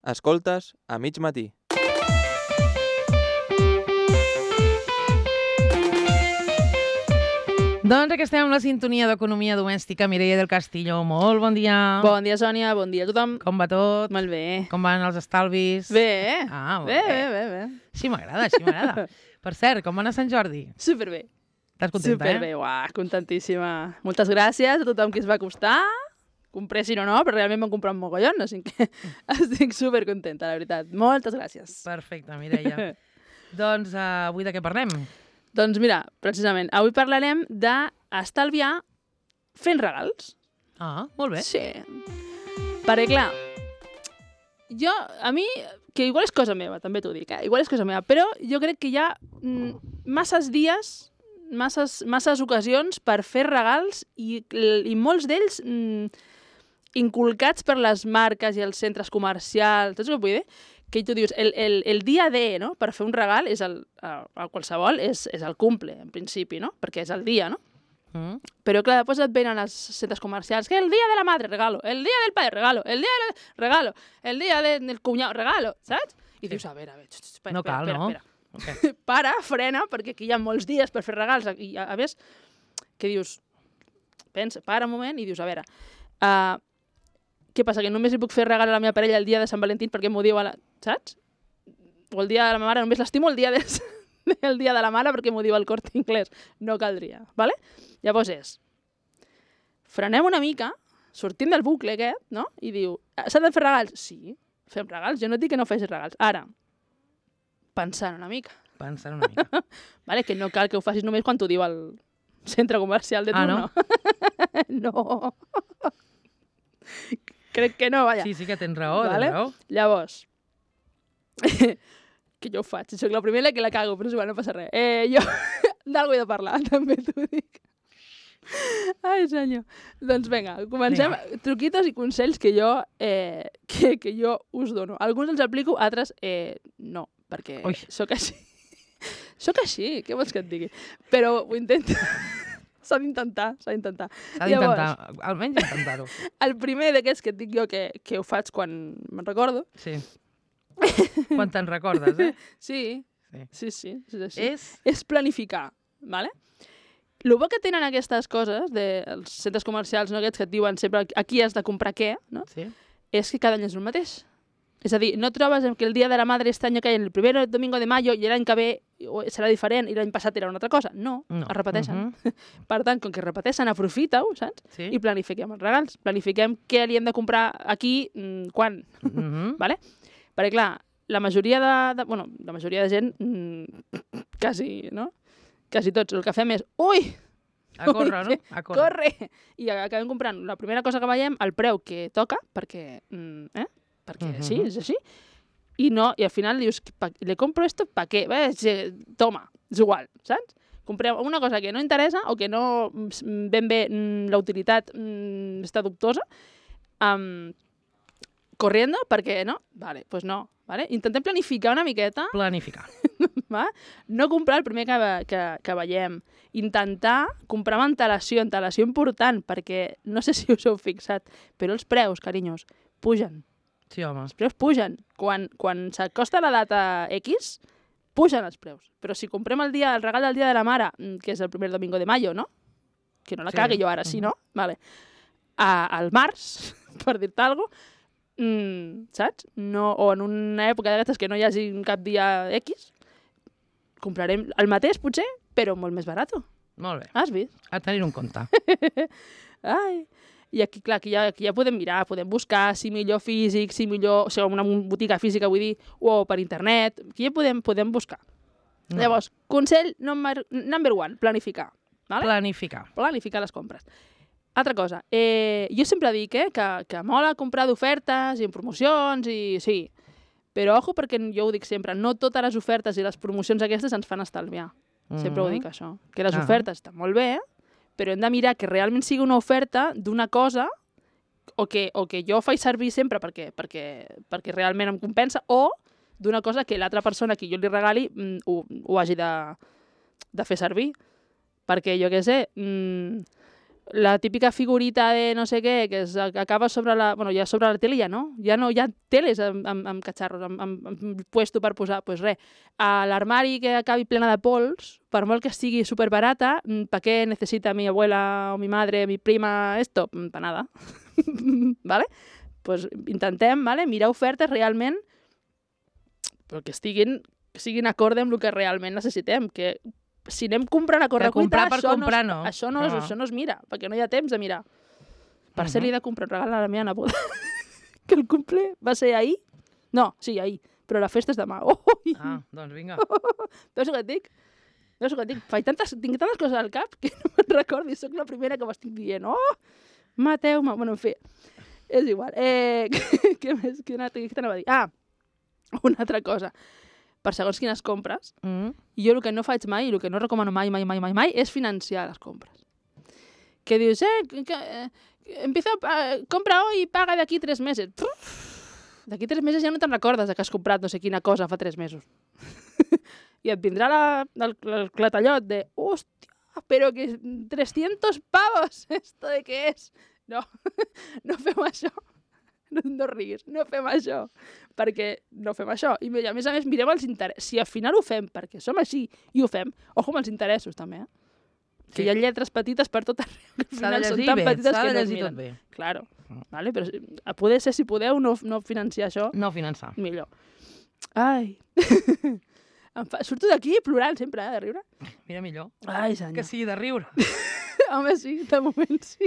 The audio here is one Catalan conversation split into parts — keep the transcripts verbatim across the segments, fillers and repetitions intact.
Escoltes a mig matí. Doncs aquí estem amb la sintonia d'Economia Domèstica. Mireia del Castillo, molt bon dia. Bon dia, Sònia, bon dia a tothom. Com va tot? Molt bé. Com van els estalvis? Bé, Ah, molt bé, bé. bé, bé, bé. Sí, m'agrada, sí, m'agrada. Per cert, com va anar Sant Jordi? Superbé. Estàs contenta, Superbé, eh? uah, contentíssima. Moltes gràcies a tothom qui es va acostar. Compressin o no, però realment m'han comprat un mogollon, així que estic supercontenta, la veritat. Moltes gràcies. Perfecte, Mireia. Doncs uh, avui de què parlem? Doncs mira, precisament, avui parlarem d'estalviar fent regals. Ah, molt bé. Sí. Perquè, clar, jo, a mi, que igual és cosa meva, també t'ho dic, eh? Igual és cosa meva, però jo crec que hi ha mm, masses dies, masses, masses ocasions per fer regals i, i molts d'ells mm, inculcats per les marques i els centres comercials, saps què vull dir? Que tu dius, el, el, el dia D, no?, per fer un regal, és el, el, el qualsevol, és, és el cumple, en principi, no?, perquè és el dia, no? Mm. Però clar, després et venen als centres comercials que el dia de la madre, regalo, el dia del padre, regalo, el dia del regalo, el dia de, del cunyau, regalo, saps? I sí. dius, a veure, a veure, espera, no cal, espera, no? espera. Okay. Para, frena, perquè aquí hi ha molts dies per fer regals, i a, a més, que dius, pensa, para un moment i dius, a veure, uh, què passa, que només li puc fer regal a la meva parella el dia de Sant Valentín perquè m'ho diu a la... saps? O el dia de la meva mare, només l'estimo el dia de... el dia de la mare perquè m'ho diu al Corte Inglés. No caldria, vale? Llavors és, frenem una mica, sortim del bucle aquest, no? I diu, s'han de fer regals? Sí, fem regals. Jo no et dic que no facis regals. Ara, pensant una mica. Pensant una mica. Vale? Que no cal que ho facis només quan t'ho diu al centre comercial de turno. Ah, no? no. Crec que no, vaja. Sí, sí que tens raó, Vale? tens raó. Llavors, que jo ho faig, soc la primera que la cago, però és igual, no passa res. Eh, jo, d'algú he de parlar, també t'ho dic. Ai, senyor. Doncs vinga, comencem. Vinga. Truquitos i consells que jo, eh, que, que jo us dono. Alguns els aplico, altres eh, no, perquè Ui. sóc així. Sóc així, què vols que et digui? Però ho intento. S'ha d'intentar, s'ha d'intentar. S'ha d'intentar, almenys intentar-ho. El primer d'aquests que et dic jo que, que ho faig quan me'n recordo. Sí. Quan te'n recordes, eh? Sí, Sí. sí, sí. És, així. És... és planificar, ¿vale? El bo que tenen aquestes coses, dels centres comercials, no, aquests que et diuen sempre aquí has de comprar què, no? Sí. És que cada any és el mateix. És a dir, no trobes que el dia de la madre este any cae en el primer domingo de mayo i l'any que ve serà diferent i l'any passat era una altra cosa. No, No. es repeteixen. Uh -huh. Per tant, com que es repeteixen, aprofita-ho, saps? Sí. I planifiquem els regals. Planifiquem què li hem de comprar aquí, mm, quan. Uh -huh. Vale? Perquè, clar, la majoria de... de bueno, la majoria de gent, mm, quasi, no? Quasi tots, el que fem és, ui! A córrer, no? A córrer. Corre! I acabem comprant la primera cosa que veiem, el preu que toca, perquè, mm, eh? perquè uh -huh. sí, és així. I no, i al final dius, le compro esto, ¿pa qué? Eh, toma, és igual, saps? Comprem una cosa que no interessa o que no ben bé mm, la utilitat mm, està dubtosa, um, corriendo, perquè no? Vale, pues no. Vale? Intentem planificar una miqueta. Planificar. Va? No comprar el primer que, que, que veiem. Intentar comprar amb antelació, antelació important, perquè no sé si us heu fixat, però els preus, carinyos, pugen. Sí, home. Els preus pugen. Quan, quan s'acosta la data X, pugen els preus. Però si comprem el, dia, el regal del dia de la mare, que és el primer domingo de mayo, no? Que no la sí. cagui jo ara, sí, no? Vale. A, al març, per dir-te alguna cosa, mm, saps? No, o en una època d'aquestes que no hi hagi cap dia X, comprarem el mateix, potser, però molt més barat. Molt bé. Has vist? A tenir un compte. Ai... I aquí, clar, aquí ja, aquí ja podem mirar, podem buscar si millor físic, si millor... O sigui, una botiga física, vull dir, o per internet. Aquí ja podem, podem buscar. No. Llavors, consell number, number one, planificar. Vale? Planificar. Planificar les compres. Altra cosa, eh, jo sempre dic eh, que, que mola comprar d'ofertes i en promocions, i sí, però ojo perquè jo ho dic sempre, no totes les ofertes i les promocions aquestes ens fan estalviar. Sempre mm-hmm. ho dic, això. Que les uh-huh. ofertes estan molt bé, però hem de mirar que realment sigui una oferta d'una cosa o que, o que jo faig servir sempre perquè, perquè, perquè realment em compensa, o d'una cosa que l'altra persona que jo li regali mm, ho, ho hagi de, de fer servir. Perquè jo què sé, mm, la típica figurita de no sé què, que es, acaba sobre la... Bueno, ja sobre la tele ja no. Ja no hi ha teles amb, amb, amb catxarros, amb, amb, amb puesto per posar. Doncs pues res, a l'armari que acabi plena de pols, per molt que estigui superbarata, ¿para qué necesita mi abuela o mi madre, mi prima esto? Para nada. ¿Vale? Pues intentem, ¿vale? Mirar ofertes realment però que estiguin, que siguin acorde amb el que realment necessitem, que si anem comprant a correcuita, comprar per això, comprar, no, no. es, això, no, No. això no es mira, perquè no hi ha temps de mirar. Per Mhm. ser li he de comprar un regal a la meva neboda, que el cumple va ser ahir. No, sí, ahir, però la festa és demà. Oh, Ah, doncs vinga. veus el que et dic? Veus el que et dic? Faig tantes, tinc tantes coses al cap que no me'n recordo i sóc la primera que m'estic dient. Oh, mateu-me. Bueno, en fi, és igual. Eh, què més? Què t'anava a dir? Ah, una altra cosa. Per segons quines compres, Mm. jo el que no faig mai i el que no recomano mai, mai, mai, mai, mai, és financiar les compres. Que dius, eh, que, eh empiezo a, eh, compra hoy y paga de aquí tres meses. D'aquí tres mesos ja no te'n recordes de que has comprat no sé quina cosa fa tres mesos. I et vindrà la, el, el clatallot de, hòstia, però que trescientos pavos, ¿esto de què és? No, no fem això. No, no riguis, no fem això, perquè no fem això. I a més a més mirem els interessos. Si al final ho fem perquè som així i ho fem, ojo amb els interessos també, eh? Que Sí. hi ha lletres petites per tot arreu, que al S'ha de final són llegir tan bé, petites s'ha que de no es llegir tot miren. bé. Claro, Mm. vale? Però si- a poder ser, si podeu, no, no financiar això, No finançar. millor. Ai, em fa... surto d'aquí plorant sempre, eh, de riure. Mira millor. Ai, senyor. Que sigui de riure. Home, sí, de moment sí.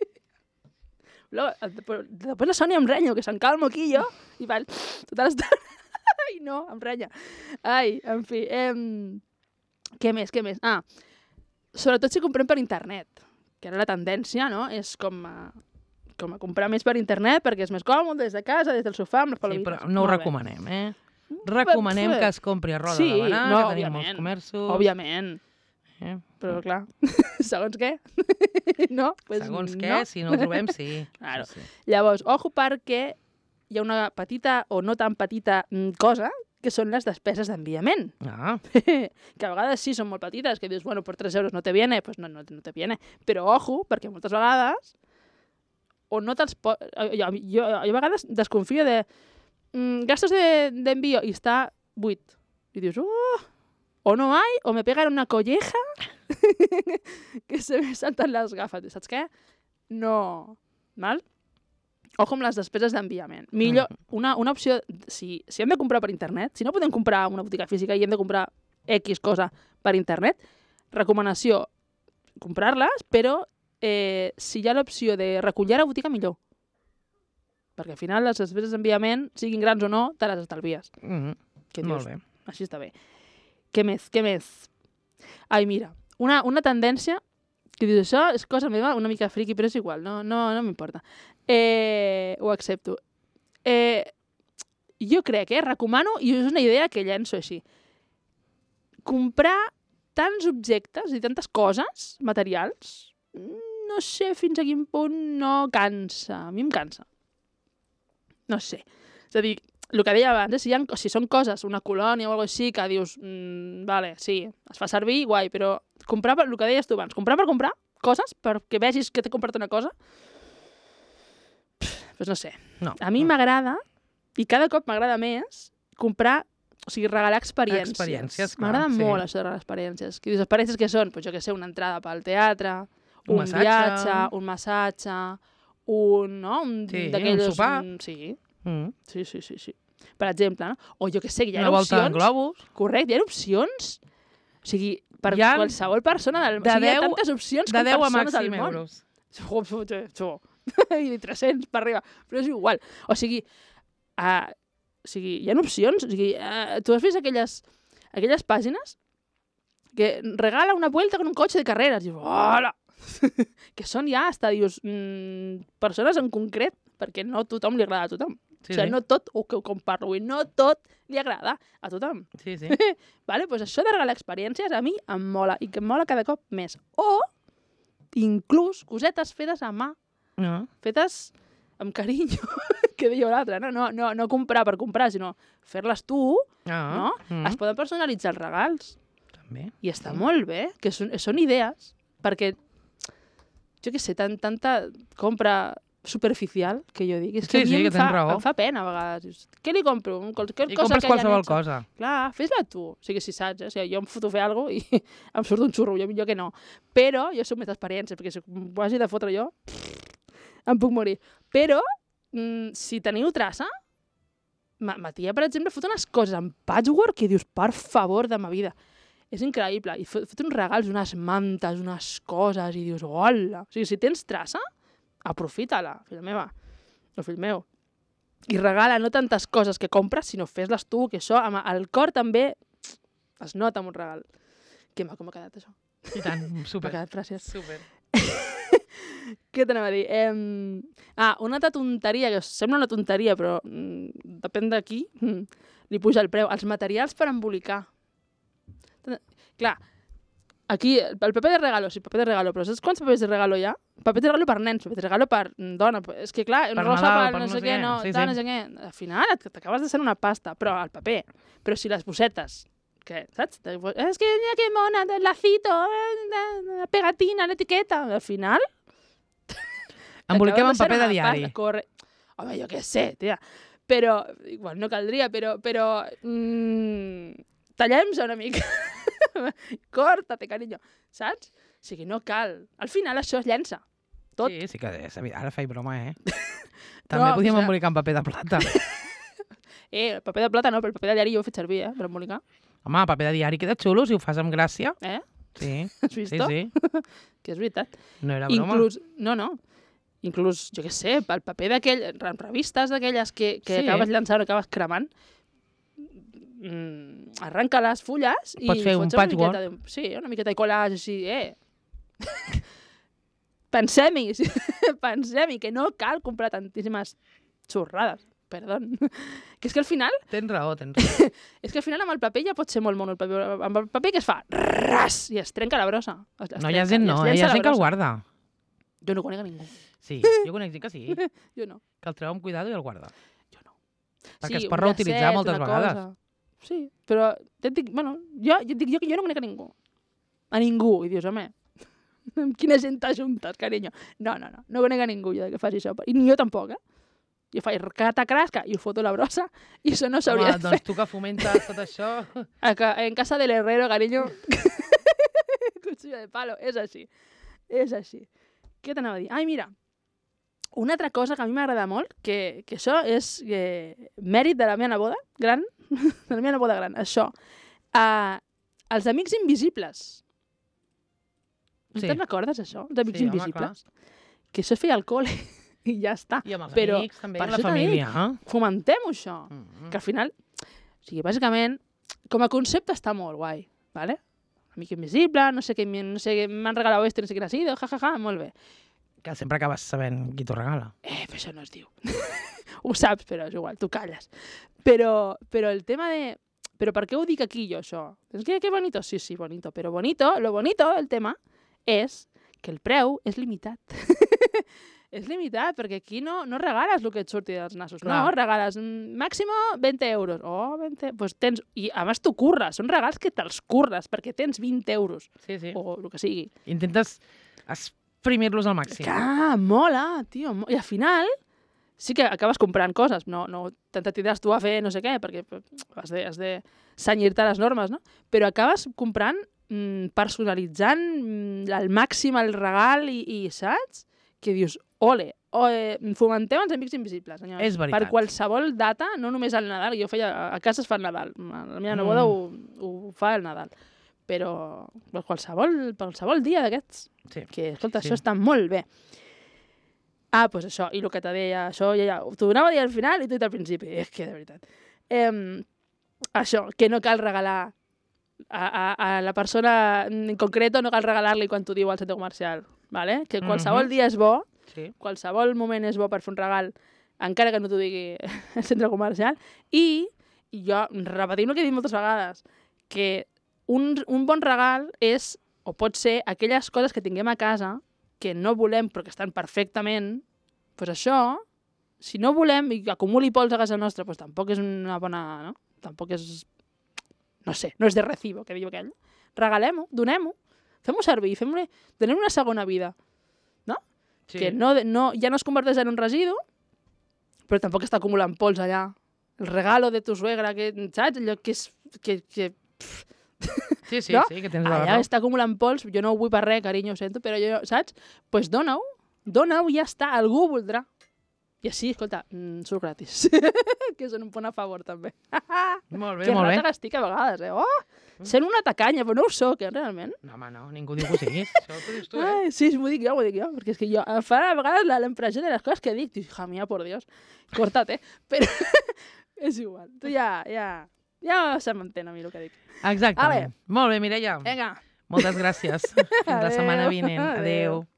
Luego, després, després la Sònia em renya, que s'encala el moquillo, i va tota l'estona. Ai, no, em renya. Ai, en fi. Em... Què més, què més? Ah, sobretot si comprem per internet, que ara la tendència, no?, és com a, com a comprar més per internet perquè és més còmode, des de casa, des del sofà, amb les Sí, palomites. però no ho Molt bé. recomanem, eh? Recomanem Bé, que es compri a roda sí, de Barà, no, que tenim òbviament, molts comerços. Òbviament, Eh? però clar, segons què? no? Pues Segons què, no. si no ho trobem, sí. Claro. Sí, sí. Llavors, ojo perquè hi ha una petita o no tan petita mm, cosa que són les despeses d'enviament. Ah, Que a vegades sí són molt petites, que dius, bueno, per tres euros no te viene, pues no, no, no te viene. Però ojo, perquè moltes vegades o no te'ls pot... Jo, jo, jo a vegades desconfio de mm, gastos de, de envío i està buit. I dius, oh, o no hay, o me pegan una colleja que se me saltan les gafes. Saps què? No. Val? Ojo amb les despeses d'enviament. Millor, una, una opció, si, si hem de comprar per internet, si no podem comprar a una botiga física i hem de comprar X cosa per internet, recomanació, comprar-les, però eh, si hi ha l'opció de recollir a la botiga, millor. Perquè al final les despeses d'enviament, siguin grans o no, te les estalvies. mm, Que molt dius, bé. així està bé. Què més? Què més? Ai, mira, una, una tendència que dius, això és cosa meva, una mica friqui, però és igual, no, no, no m'importa. Eh, ho accepto. Eh, jo crec, eh, recomano, i és una idea que llenço així, comprar tants objectes i tantes coses materials, no sé fins a quin punt no cansa. A mi em cansa. No sé. És a dir, el que deia abans, eh, si, ha, si són coses, una colònia o alguna així, que dius, mm, vale, sí, es fa servir, guai, però comprar, per, el que deies tu abans, comprar per comprar coses, perquè vegis que t'he comprat una cosa, doncs pues no sé. No. A mi no. m'agrada, i cada cop m'agrada més, comprar, o sigui, regalar experiències. Experiències, clar, M'agrada sí. molt això de regalar experiències. Que dius, experiències que són, pues, jo què sé, una entrada pel teatre, Un un, massatge. viatge, un massatge, un, no? Un Sí, d'aquells... un sopar. mm, Sí, Mm. sí, sí, sí, sí. Per exemple, no? O jo què sé, que hi ha Una volta en opcions... globus. Correcte, hi ha opcions... O sigui, per Hi ha qualsevol persona del... de o sigui, hi ha deu- tantes opcions De com deu a persones màxim al món. euros. Jo, jo, jo, jo. I tres-cents per arriba. Però és igual. O sigui, uh, o sigui hi ha opcions. O sigui, uh, tu has vist aquelles, aquelles pàgines que regala una vuelta con un cotxe de carreras. I dius, hola! Que són ja, hasta dius, mm, persones en concret, perquè no a tothom li agrada a tothom. Sí, o sigui, sí. no tot, o que com parlo avui, no tot li agrada a tothom. Sí, sí. Vale? Pues això de regalar experiències a mi em mola, i que em mola cada cop més. O, inclús, cosetes fetes a mà, No. fetes amb carinyo, que deia l'altre, no? No, no, no comprar per comprar, sinó fer-les tu, Ah, no? mm. Es poden personalitzar els regals, També. i està molt bé, que són, són idees, perquè, jo què sé, tan, tanta compra superficial, que jo dic. És que Sí, a mi sí, em, que tens fa, raó. em fa pena a vegades. Dius, què li compro? Un, qual, I cosa compres que ja qualsevol n'he cosa. Clar, fes-la tu. O sigui, si saps, eh? O sigui, jo em foto fer alguna cosa i em surt un xurro, jo millor que no. Però jo soc més d'experiència, perquè si m'ho hagi de fotre jo, em puc morir. Però, mm, si teniu traça, ma, ma tia, per exemple, fot unes coses en patchwork que dius, per favor, de ma vida. És increïble. I fot, fot uns regals, unes mantes, unes coses, i dius, hola. O sigui, si tens traça, aprofita-la, filla meva, o fill meu. I regala no tantes coses que compres, sinó fes-les tu, que això, amb el cor també es nota amb un regal. Que maco m'ha quedat, això. I tant, M'ha super. quedat, gràcies. Super. Què t'anava a dir? Eh... Ah, una altra tonteria, que sembla una tonteria, però mm, depèn de qui, mm, li puja el preu. Els materials per embolicar. Clar, aquí, el paper de regalo, sí, paper de regalo, però saps quants papers de regalo hi ha? Paper de regalo per nens, paper de regalo per dona. És que clar, Per rosa Nadal, per per no sé què, no, sí, tal, sí. no sé què. Al final et- t'acabes de ser una pasta, però el paper. Però si les bossetes, què, saps? És que mira que mona, el lacito, eh, la pegatina, l'etiqueta. Al final... Emboliquem t'acabes en paper ser de una diari. pasta, Corre... Home, jo què sé, tia. Però, igual no caldria, però... però mm, tallem-se una mica. Corta-te, carinyo. Saps? O sigui, no cal. Al final això es llença. Tot. Sí, sí que és evident. Ara faig broma, eh? També No, podíem o sigui- embolicar en paper de plata. Eh, el paper de plata no, però el paper de diari jo ho he fet servir, eh, per embolicar. Home, paper de diari queda xulo si ho fas amb gràcia. Eh? Sí, Has sí, vist? sí. Que és veritat. No era broma. Inclús, no, no. Inclús, jo què sé, el paper d'aquell, en revistes d'aquelles que, que Sí. acabes llançant o acabes cremant, mm, arranca les fulles i Pots fer un fots una patchwork. miqueta de, sí, una miqueta de collage així, eh. Pensem-hi, sí, pensem-hi, que no cal comprar tantíssimes xorrades, perdó. Que és que al final, Tens raó, tens raó. és que al final amb el paper ja pot ser molt mono el paper. Amb el paper que es fa? Ras! I es trenca la brossa. Es, es No, hi ha trenca, gent i no, es eh? Hi llença ha la gent que el brossa. guarda. Jo no conec a ningú. Sí, jo conec gent que sí, Jo no. que el treu amb cuidado i el guarda. Jo no. Perquè es un pot reutilitzar llacet, moltes una vegades. cosa. Sí, però ja et dic, bueno, jo, jo et dic jo que jo no conec a ningú. A ningú. I dius, home, amb quina gent t'ajuntes, carinyo? No, no, no, no conec a ningú jo que faci això. I ni jo tampoc, eh? Jo faig catacrasca i ho foto a la brossa i això no s'hauria Home, de fer. doncs tu que fomentes tot això... A ca- En casa del herrero, carinyo. Cuchillo de palo, és així. És així. Què t'anava a dir? Ai, mira, una altra cosa que a mi m'agrada molt, que, que això és eh, mèrit de la meva neboda gran, de la meva neboda gran, això. Uh, els amics invisibles. Sí. Sí. Te'n recordes, això? Els amics Sí, home, invisibles? Que això es feia al col·le i ja està. I amb els Però amics, també, per amb la això t'he dit. família. Eh? Fomentem això. Mm -hmm. Que al final, o sigui, bàsicament, com a concepte està molt guai, ¿vale? Amic invisible, no sé què, no sé què, m'han regalat esto, no sé què ha sido, ja, ja, ja, molt bé. Que sempre acabes sabent qui t'ho regala. Eh, però això no es diu. Ho saps, però és igual, tu calles. Però, però el tema de... Però per què ho dic aquí jo, això? És que, que bonito? Sí, sí, bonito. Però bonito, lo bonito, el tema, és que el preu és limitat. És limitat, perquè aquí no, no regales el que et surti dels nassos. Clar. No, regales mm, màximo vint euros. Oh, vint... Pues tens... I a més tu curres, són regals que te'ls curres, perquè tens vint euros, Sí, sí. o el que sigui. Intentes exprimir-los al màxim. Clar, mola, tio. mo- I al final sí que acabes comprant coses. No, no te tindràs tu a fer no sé què, perquè has de, has de senyir-te a les normes, no? Però acabes comprant, mm, personalitzant mm, al màxim el regal i, i saps? Que dius, ole, o, eh, fomentem els amics invisibles, senyors. És veritat. Per qualsevol data, no només al Nadal, jo feia, a casa es fa el Nadal, la meva neboda Mm. ho, ho fa el Nadal, però per qualsevol, per qualsevol dia d'aquests, Sí. que, escolta, Sí. això està molt bé. Ah, doncs això, i el que te deia, això ja, ja, t'ho anava a dir al final i tu al principi, és que de veritat. Eh, això, que no cal regalar a, a, a la persona en concreto, no cal regalar-li quan t'ho diu al centre comercial, ¿vale? Que qualsevol Mhm. dia és bo, Sí. qualsevol moment és bo per fer un regal, encara que no t'ho digui el centre comercial, i, i jo, repetint el que he dit moltes vegades, que un, un bon regal és, o pot ser, aquelles coses que tinguem a casa que no volem però que estan perfectament, doncs això, si no volem i acumuli pols a casa nostra, doncs tampoc és una bona... No? Tampoc és... No sé, no és de recibo, que diu aquell. Regalem-ho, donem-ho, fem-ho servir, fem donem una segona vida. No? Sí. que no, no, ja no es converteix en un residu, però tampoc està acumulant pols allà. El regalo de tu suegra, que, saps? Allò que és... Que, que, Sí, sí, no? sí, que tens la allà raó. està acumulant pols, jo no ho vull per res, carinyo, ho sento, però jo, saps? Doncs pues dona-ho, dona-ho i ja està, algú ho voldrà. I així, escolta, mm, surt gratis. Que són un punt a favor, també. Molt bé, Que molt bé. rata que estic a vegades, eh? Oh, sent una tacanya, però no ho soc, eh, realment. No, home, no, ningú diu que ho siguis. Això ho dius tu, eh? Ai, sí, m'ho dic jo, m'ho dic jo, perquè és que jo em fa a vegades la, la impressió de les coses que dic. Dic, hija mía, por Dios, córtate. Però és igual, tu ja, ja, ja se m'entén a mi el que dic. Exactament. Ale. Molt bé, Mireia. Vinga. Moltes gràcies. Fins la setmana Adéu. vinent. Adéu. Adéu.